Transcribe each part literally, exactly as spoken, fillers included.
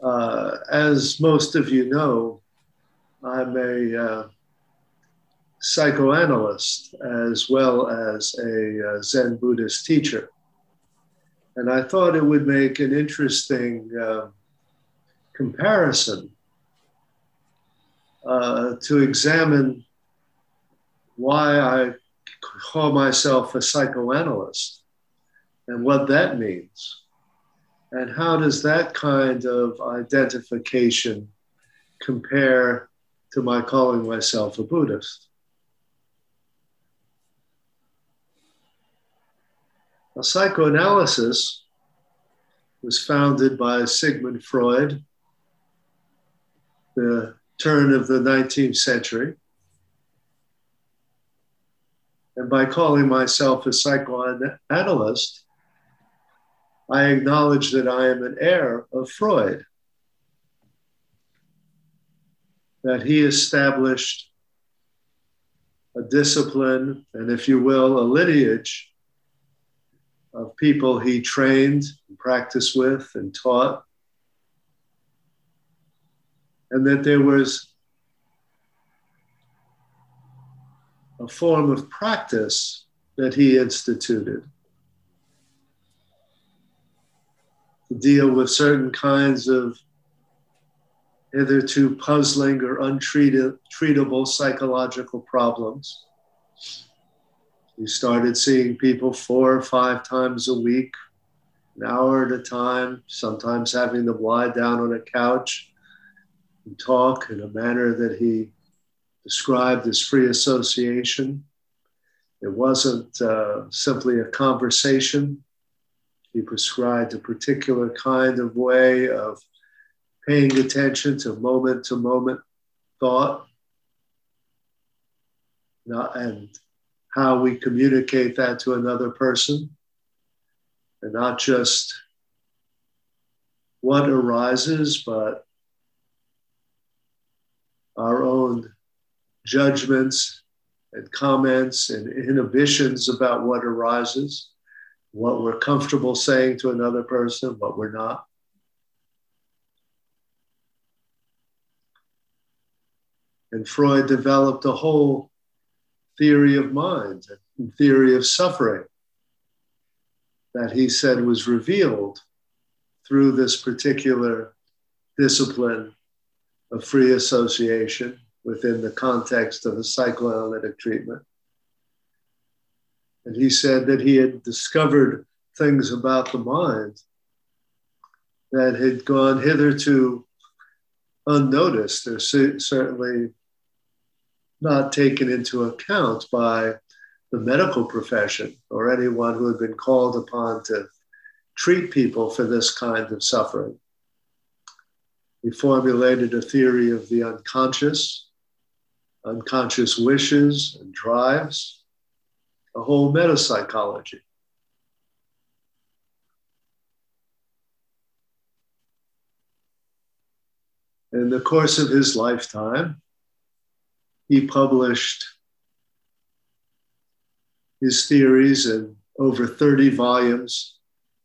Uh, as most of you know, I'm a uh, psychoanalyst as well as a uh, Zen Buddhist teacher. And I thought it would make an interesting uh, comparison uh, to examine why I call myself a psychoanalyst and what that means. And how does that kind of identification compare to my calling myself a Buddhist? Now, psychoanalysis was founded by Sigmund Freud, the turn of the nineteenth century. And by calling myself a psychoanalyst, I acknowledge that I am an heir of Freud, that he established a discipline, and if you will, a lineage of people he trained and practiced with and taught, and that there was a form of practice that he instituted to deal with certain kinds of hitherto puzzling or untreatable psychological problems. He started seeing people four or five times a week, an hour at a time, sometimes having them lie down on a couch and talk in a manner that he described as free association. It wasn't uh, simply a conversation. He prescribed a particular kind of way of paying attention to moment-to-moment thought, and how we communicate that to another person, and not just what arises, but our own judgments and comments and inhibitions about what arises, what we're comfortable saying to another person, what we're not. And Freud developed a whole theory of mind and theory of suffering that he said was revealed through this particular discipline of free association within the context of a psychoanalytic treatment. And he said that he had discovered things about the mind that had gone hitherto unnoticed, or certainly not taken into account by the medical profession or anyone who had been called upon to treat people for this kind of suffering. He formulated a theory of the unconscious, unconscious wishes and drives, a whole metapsychology. In the course of his lifetime, he published his theories in over thirty volumes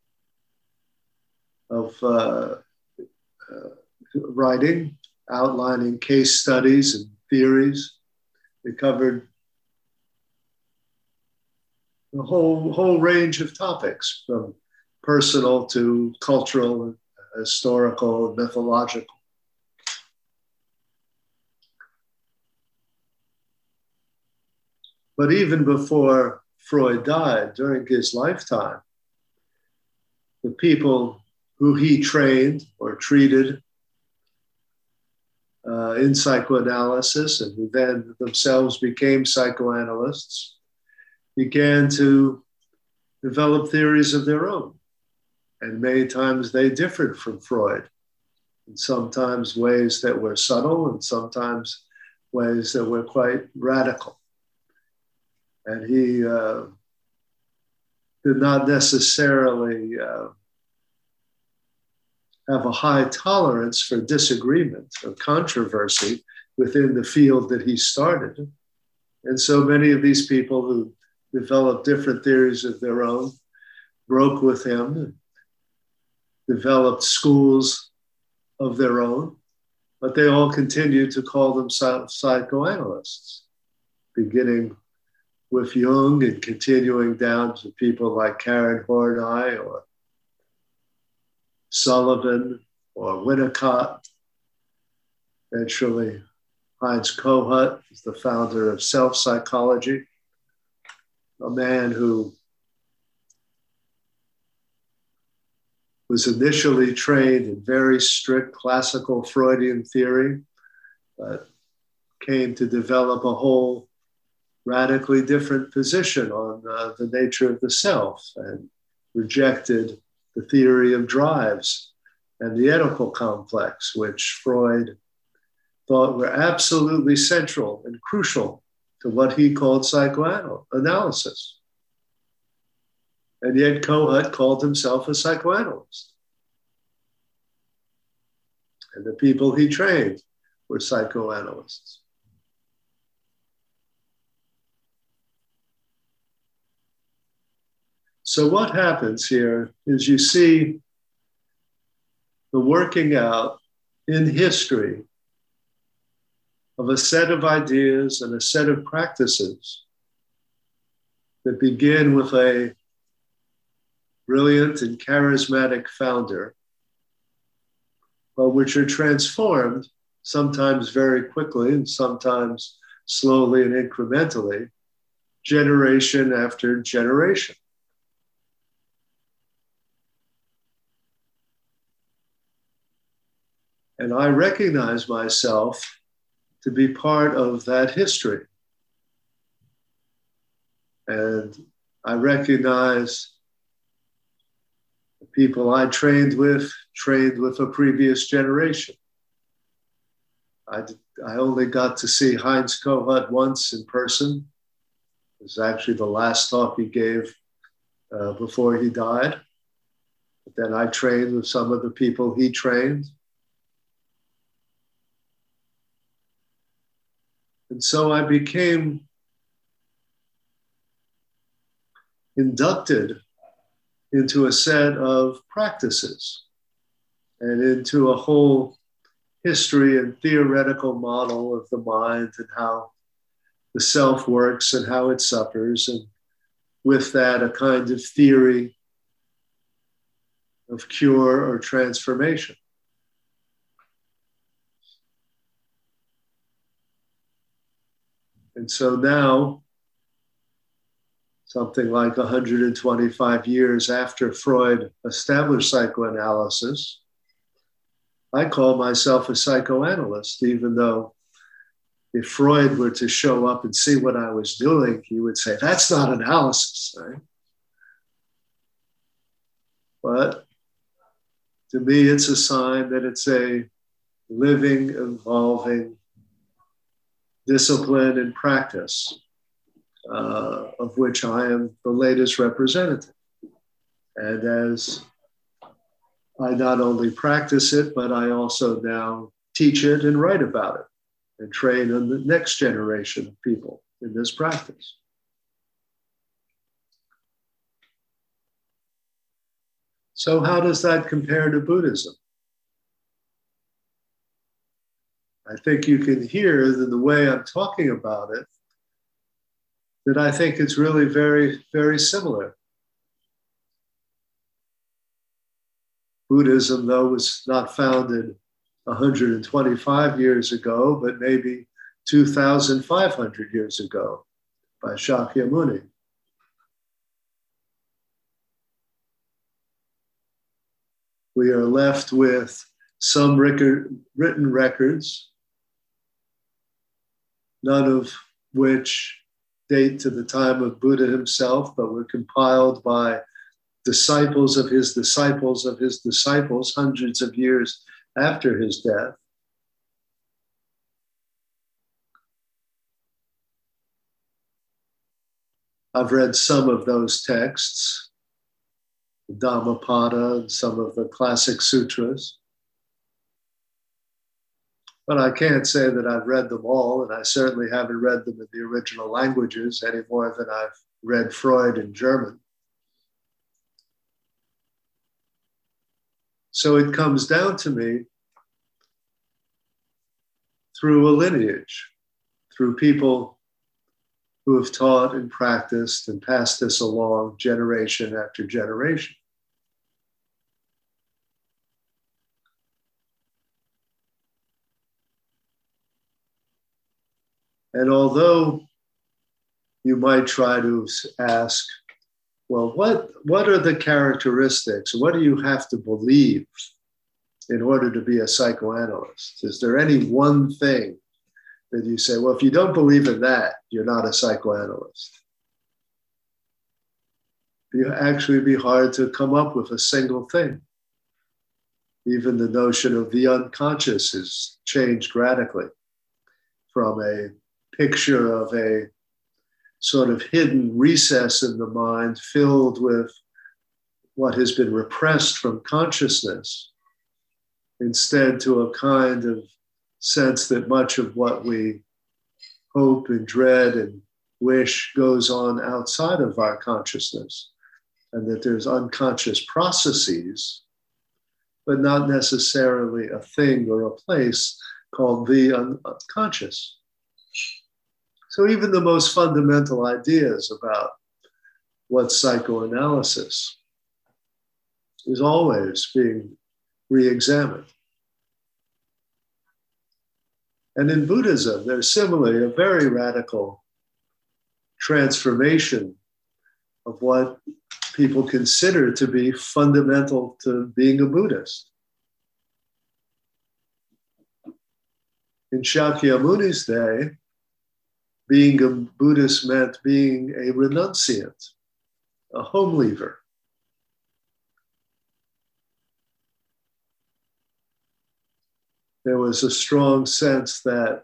of uh, uh, writing, outlining case studies and theories. They covered a whole, whole range of topics, from personal to cultural, historical, and mythological. But even before Freud died, during his lifetime, the people who he trained or treated uh, in psychoanalysis, and who then themselves became psychoanalysts, began to develop theories of their own. And many times they differed from Freud, and sometimes ways that were subtle, and sometimes ways that were quite radical. And he uh, did not necessarily uh, have a high tolerance for disagreement or controversy within the field that he started. And so many of these people who developed different theories of their own broke with him, developed schools of their own, but they all continue to call themselves psychoanalysts, beginning with Jung and continuing down to people like Karen Horney or Sullivan or Winnicott. Eventually, Heinz Kohut is the founder of self-psychology, a man who was initially trained in very strict classical Freudian theory, but came to develop a whole radically different position on uh, the nature of the self and rejected the theory of drives and the Oedipal complex, which Freud thought were absolutely central and crucial to what he called psychoanalysis. And yet Kohut called himself a psychoanalyst. And the people he trained were psychoanalysts. So what happens here is you see the working out in history of a set of ideas and a set of practices that begin with a brilliant and charismatic founder, but which are transformed sometimes very quickly and sometimes slowly and incrementally, generation after generation. And I recognize myself to be part of that history. And I recognize the people I trained with, trained with a previous generation. I, I only got to see Heinz Kohut once in person. It was actually the last talk he gave uh, before he died. But then I trained with some of the people he trained. And so I became inducted into a set of practices and into a whole history and theoretical model of the mind and how the self works and how it suffers. And with that, a kind of theory of cure or transformation. And so now, something like one hundred twenty-five years after Freud established psychoanalysis, I call myself a psychoanalyst, even though if Freud were to show up and see what I was doing, he would say, that's not analysis, right? But to me, it's a sign that it's a living, evolving discipline and practice, uh, of which I am the latest representative. And as I not only practice it, but I also now teach it and write about it and train on the next generation of people in this practice. So how does that compare to Buddhism? I think you can hear in the way I'm talking about it that I think it's really very, very similar. Buddhism, though, was not founded one hundred twenty-five years ago, but maybe two thousand five hundred years ago by Shakyamuni. We are left with some record, written records, none of which date to the time of Buddha himself, but were compiled by disciples of his disciples of his disciples hundreds of years after his death. I've read some of those texts, the Dhammapada and some of the classic sutras. But I can't say that I've read them all, and I certainly haven't read them in the original languages any more than I've read Freud in German. So it comes down to me through a lineage, through people who have taught and practiced and passed this along generation after generation. And although you might try to ask, well, what, what are the characteristics? What do you have to believe in order to be a psychoanalyst? Is there any one thing that you say, well, if you don't believe in that, you're not a psychoanalyst? It'd actually be hard to come up with a single thing. Even the notion of the unconscious has changed radically from a picture of a sort of hidden recess in the mind filled with what has been repressed from consciousness, instead to a kind of sense that much of what we hope and dread and wish goes on outside of our consciousness, and that there's unconscious processes, but not necessarily a thing or a place called the unconscious. So even the most fundamental ideas about what's psychoanalysis is always being re-examined. And in Buddhism, there's similarly a very radical transformation of what people consider to be fundamental to being a Buddhist. In Shakyamuni's day, being a Buddhist meant being a renunciant, a home leaver. There was a strong sense that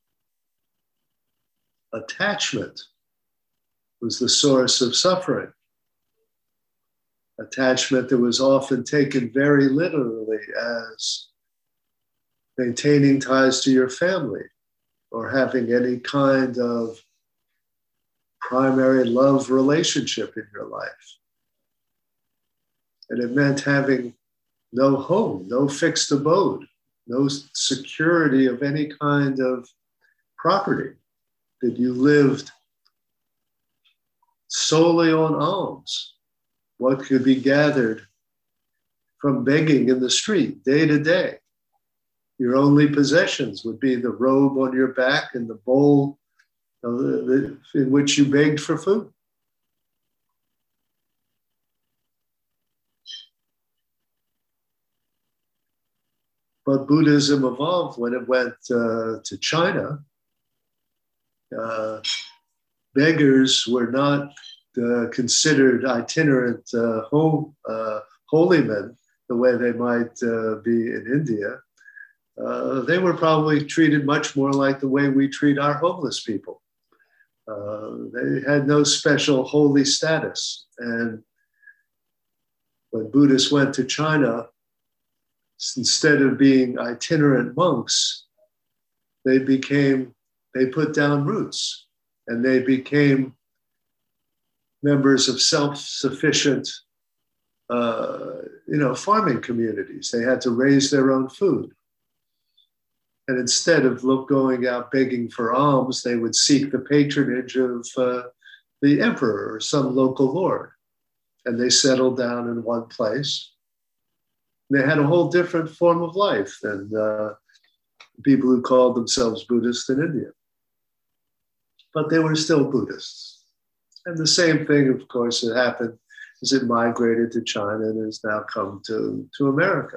attachment was the source of suffering. Attachment that was often taken very literally as maintaining ties to your family or having any kind of primary love relationship in your life. And it meant having no home, no fixed abode, no security of any kind of property, that you lived solely on alms, what could be gathered from begging in the street day to day. Your only possessions would be the robe on your back and the bowl in which you begged for food. But Buddhism evolved when it went uh, to China. Uh, beggars were not uh, considered itinerant uh, ho- uh, holy men the way they might uh, be in India. Uh, they were probably treated much more like the way we treat our homeless people. Uh, they had no special holy status. And when Buddhists went to China, instead of being itinerant monks, they became, they put down roots and they became members of self-sufficient, uh, you know, farming communities. They had to raise their own food. And instead of look, going out begging for alms, they would seek the patronage of uh, the emperor or some local lord. And they settled down in one place. They had a whole different form of life than uh, people who called themselves Buddhists in India. But they were still Buddhists. And the same thing, of course, had happened as it migrated to China and has now come to, to America.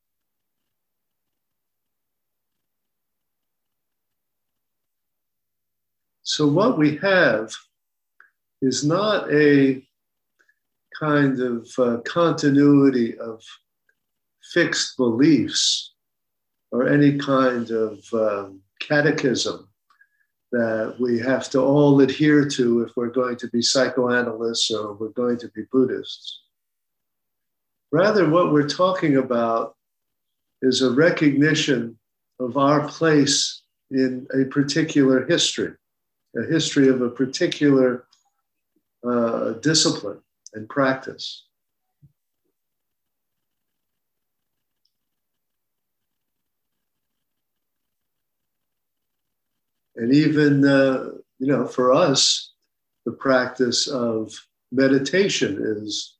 So what we have is not a kind of uh, continuity of fixed beliefs or any kind of um, catechism that we have to all adhere to if we're going to be psychoanalysts or we're going to be Buddhists. Rather, what we're talking about is a recognition of our place in a particular history, a history of a particular uh, discipline and practice. And even, uh, you know, for us, the practice of meditation is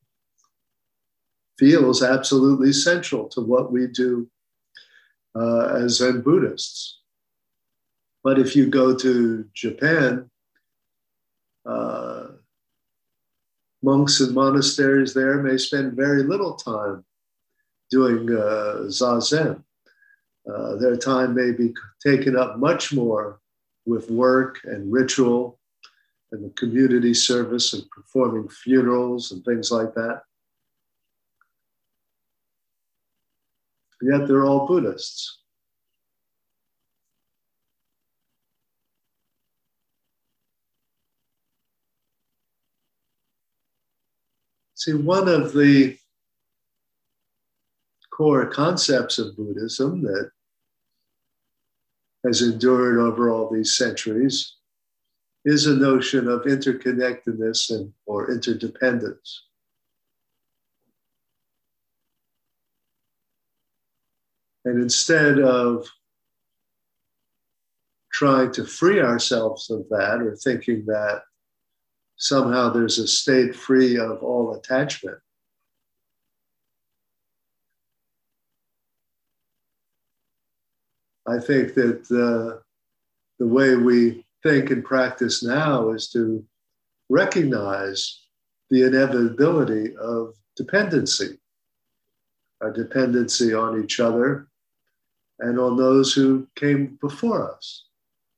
feels absolutely central to what we do uh, as Zen Buddhists. But if you go to Japan, uh, monks and monasteries there may spend very little time doing uh, zazen. Uh, their time may be taken up much more with work and ritual and the community service and performing funerals and things like that. Yet they're all Buddhists. See, one of the core concepts of Buddhism that has endured over all these centuries is a notion of interconnectedness and or interdependence. And instead of trying to free ourselves of that or thinking that somehow there's a state free of all attachment, I think that uh, the way we think and practice now is to recognize the inevitability of dependency, our dependency on each other and on those who came before us.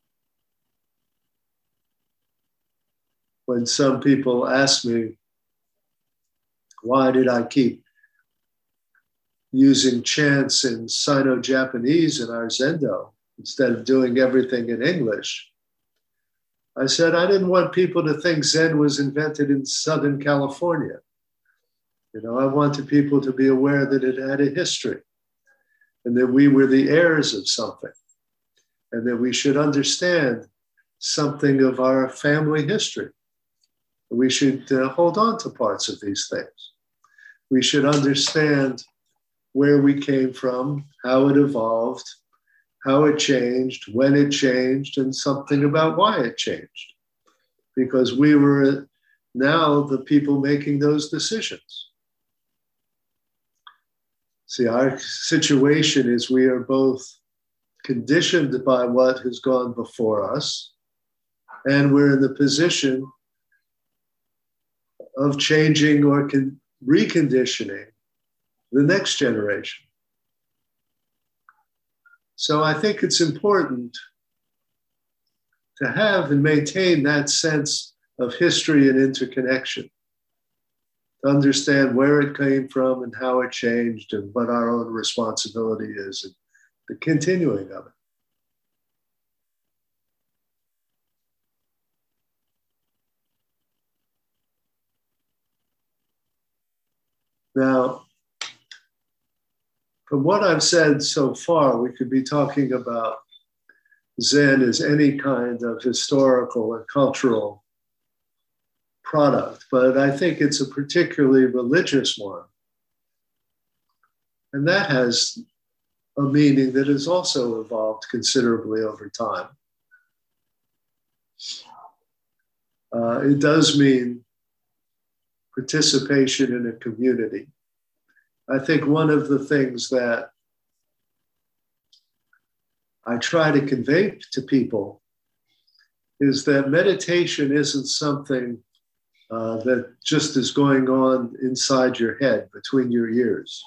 When some people ask me, why did I keep using chants in Sino-Japanese in our Zendo instead of doing everything in English? I said, I didn't want people to think Zen was invented in Southern California. You know, I wanted people to be aware that it had a history and that we were the heirs of something and that we should understand something of our family history. We should uh, hold on to parts of these things. We should understand where we came from, how it evolved, how it changed, when it changed, and something about why it changed. Because we were now the people making those decisions. See, our situation is we are both conditioned by what has gone before us, and we're in the position of changing or con- reconditioning the next generation. So I think it's important to have and maintain that sense of history and interconnection, to understand where it came from and how it changed and what our own responsibility is and the continuing of it. Now, from what I've said so far, we could be talking about Zen as any kind of historical and cultural product, but I think it's a particularly religious one. And that has a meaning that has also evolved considerably over time. Uh, it does mean participation in a community. I think one of the things that I try to convey to people is that meditation isn't something uh, that just is going on inside your head, between your ears.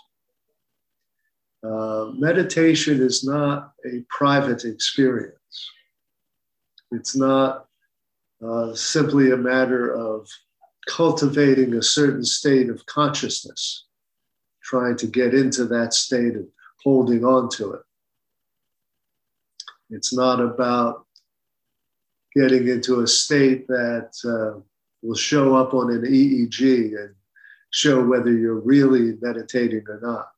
Uh, meditation is not a private experience. It's not uh, simply a matter of cultivating a certain state of consciousness, trying to get into that state and holding on to it. It's not about getting into a state that uh, will show up on an E E G and show whether you're really meditating or not.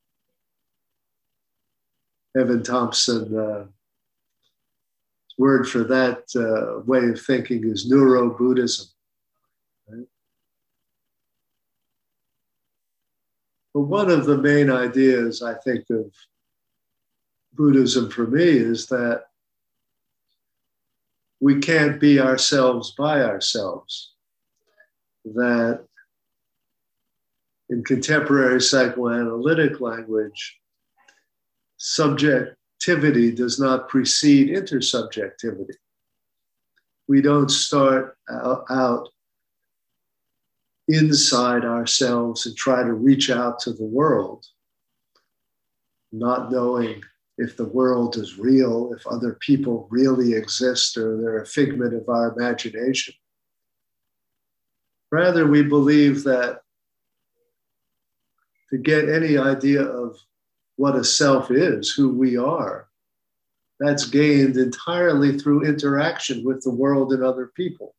Evan Thompson, uh, word for that uh, way of thinking is neuro-Buddhism. Right? But one of the main ideas, I think, of Buddhism for me is that we can't be ourselves by ourselves. That in contemporary psychoanalytic language, subjectivity does not precede intersubjectivity. We don't start out inside ourselves and try to reach out to the world, not knowing if the world is real, if other people really exist, or they're a figment of our imagination. Rather, we believe that to get any idea of what a self is, who we are, that's gained entirely through interaction with the world and other people.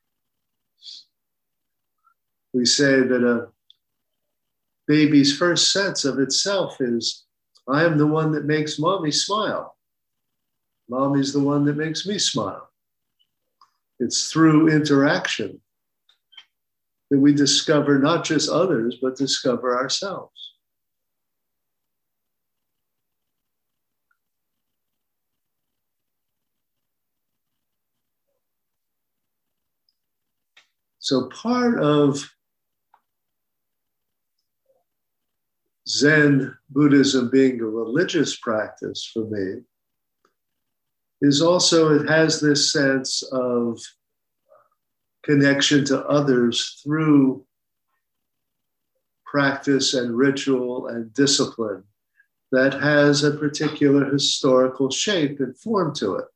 We say that a baby's first sense of itself is, I am the one that makes mommy smile. Mommy's the one that makes me smile. It's through interaction that we discover not just others, but discover ourselves. So part of Zen Buddhism being a religious practice for me is also it has this sense of connection to others through practice and ritual and discipline that has a particular historical shape and form to it.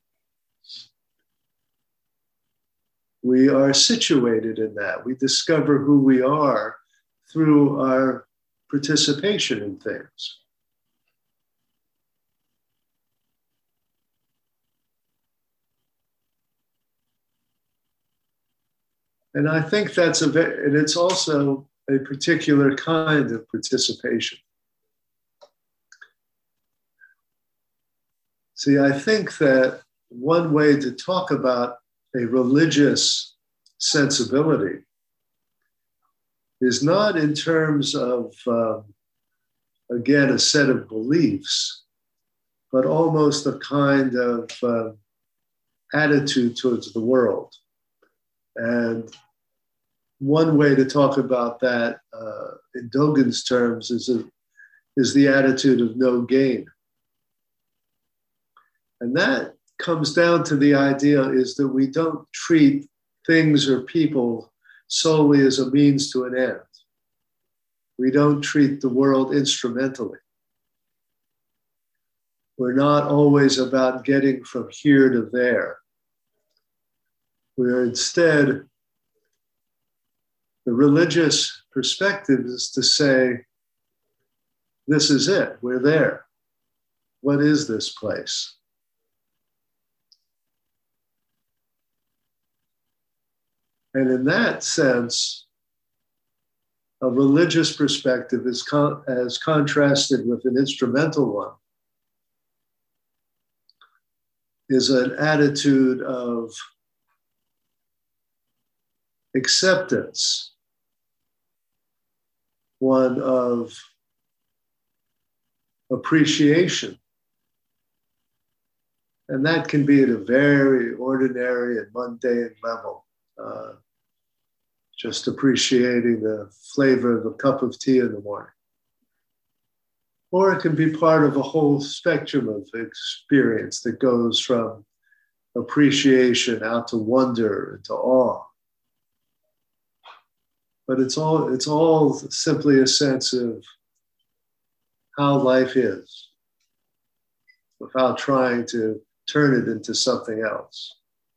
We are situated in that. We discover who we are through our participation in things. And I think that's a, and it's also a particular kind of participation. See, I think that one way to talk about a religious sensibility is not in terms of, um, again, a set of beliefs, but almost a kind of uh, attitude towards the world. And one way to talk about that uh, in Dogen's terms is, a, is the attitude of no gain. And that comes down to the idea is that we don't treat things or people solely as a means to an end. We don't treat the world instrumentally. We're not always about getting from here to there. We're instead, the religious perspective is to say, this is it, we're there. What is this place? And in that sense, a religious perspective is con- as contrasted with an instrumental one, is an attitude of acceptance, one of appreciation. And that can be at a very ordinary and mundane level. Uh, just appreciating the flavor of a cup of tea in the morning. Or it can be part of a whole spectrum of experience that goes from appreciation out to wonder and to awe. But it's all, it's all simply a sense of how life is, without trying to turn it into something else.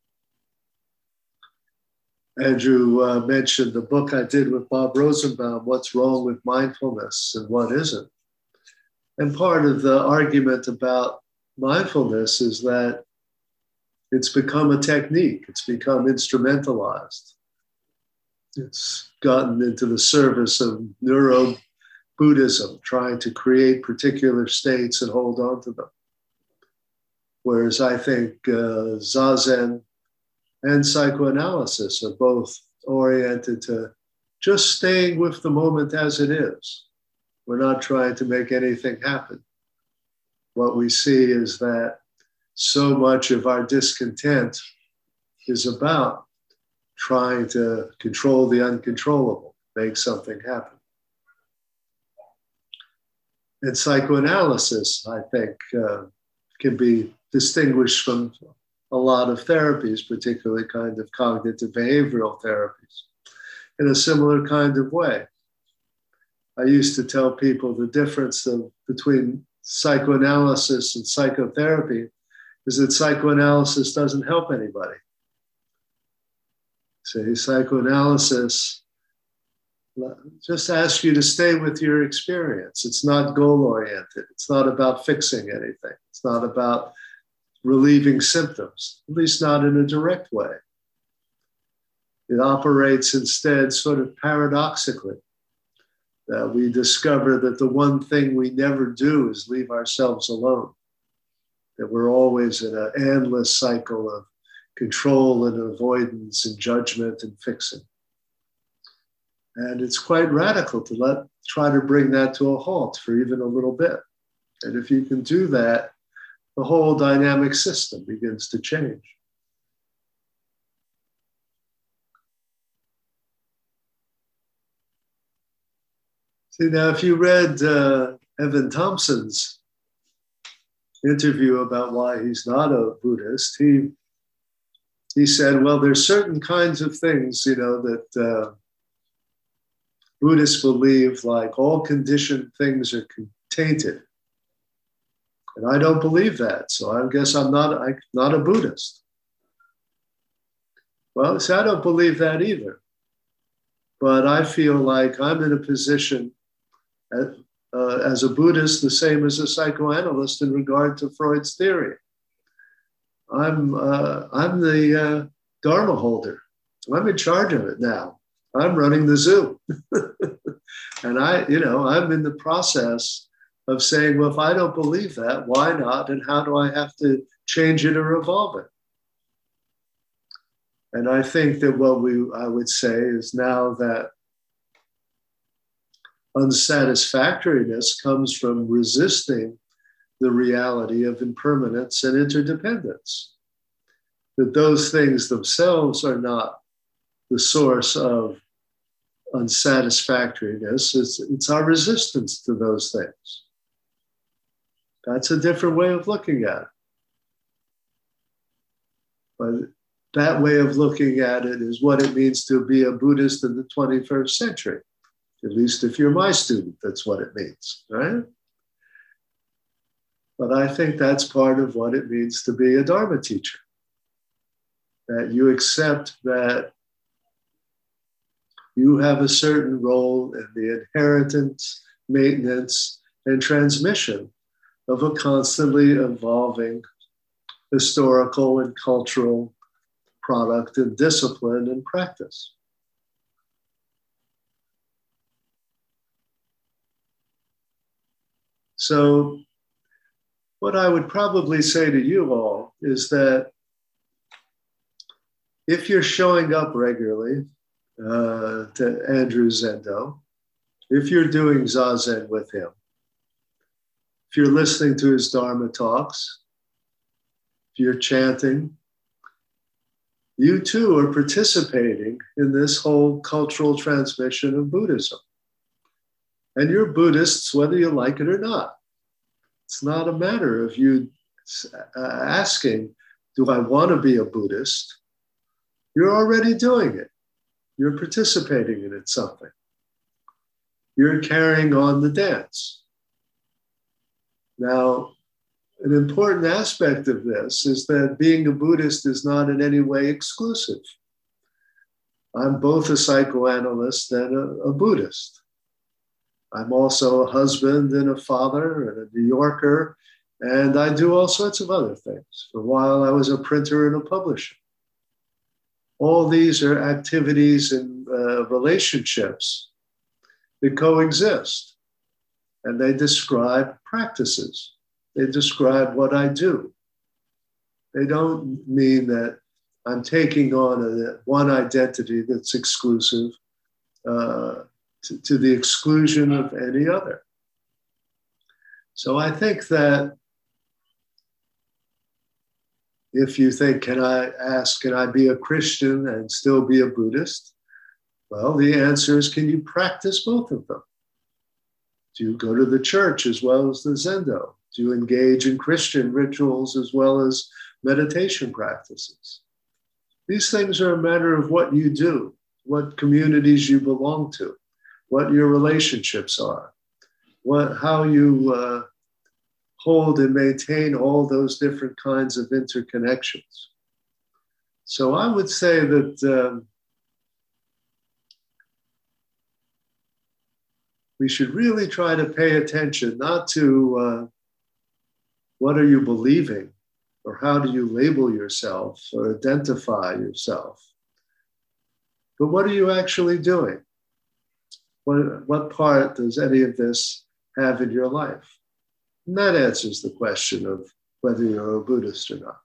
Andrew uh, mentioned the book I did with Bob Rosenbaum, What's Wrong with Mindfulness and What Isn't. And part of the argument about mindfulness is that it's become a technique. It's become instrumentalized. It's gotten into the service of neuro-Buddhism, trying to create particular states and hold on to them. Whereas I think uh, Zazen and psychoanalysis are both oriented to just staying with the moment as it is. We're not trying to make anything happen. What we see is that so much of our discontent is about trying to control the uncontrollable, make something happen. And psychoanalysis, I think, uh, can be distinguished from a lot of therapies, particularly kind of cognitive behavioral therapies, in a similar kind of way. I used to tell people the difference of, between psychoanalysis and psychotherapy is that psychoanalysis doesn't help anybody. Say, psychoanalysis just asks you to stay with your experience. It's not goal-oriented. It's not about fixing anything. It's not about relieving symptoms, at least not in a direct way. It operates instead sort of paradoxically. That we discover that the one thing we never do is leave ourselves alone. That we're always in an endless cycle of control and avoidance and judgment and fixing. And it's quite radical to let try to bring that to a halt for even a little bit. And if you can do that, the whole dynamic system begins to change. See, now, if you read uh, Evan Thompson's interview about why he's not a Buddhist, he, he said, well, there's certain kinds of things, you know, that uh, Buddhists believe, like all conditioned things are tainted. And I don't believe that, so I guess I'm not, I'm not a Buddhist. Well, see, I don't believe that either. But I feel like I'm in a position Uh, as a Buddhist, the same as a psychoanalyst in regard to Freud's theory. I'm, uh, I'm the uh, Dharma holder. I'm in charge of it now. I'm running the zoo. And I, you know, I'm in the process of saying, well, if I don't believe that, why not? And how do I have to change it or evolve it? And I think that what we, I would say is now that unsatisfactoriness comes from resisting the reality of impermanence and interdependence. That those things themselves are not the source of unsatisfactoriness. It's, it's our resistance to those things. That's a different way of looking at it. But that way of looking at it is what it means to be a Buddhist in the twenty-first century. At least if you're my student, that's what it means, right? But I think that's part of what it means to be a Dharma teacher. That you accept that you have a certain role in the inheritance, maintenance, and transmission of a constantly evolving historical and cultural product and discipline and practice. So what I would probably say to you all is that if you're showing up regularly uh, to Andrew Zendo, if you're doing Zazen with him, if you're listening to his Dharma talks, if you're chanting, you too are participating in this whole cultural transmission of Buddhism. And you're Buddhists whether you like it or not. It's not a matter of you uh, asking, do I want to be a Buddhist? You're already doing it. You're participating in it something. You're carrying on the dance. Now, an important aspect of this is that being a Buddhist is not in any way exclusive. I'm both a psychoanalyst and a, a Buddhist. I'm also a husband and a father and a New Yorker, and I do all sorts of other things. For a while, I was a printer and a publisher. All these are activities and uh, relationships that coexist, and they describe practices. They describe what I do. They don't mean that I'm taking on a, one identity that's exclusive uh, To, to the exclusion of any other. So I think that If you think, can I ask, can I be a Christian and still be a Buddhist? Well, the answer is, can you practice both of them? Do you go to the church as well as the Zendo? Do you engage in Christian rituals as well as meditation practices? These things are a matter of what you do, what communities you belong to, what your relationships are, what, how you uh, hold and maintain all those different kinds of interconnections. So I would say that um, we should really try to pay attention, not to uh, what are you believing, or how do you label yourself or identify yourself, but what are you actually doing? What, what part does any of this have in your life? And that answers the question of whether you're a Buddhist or not.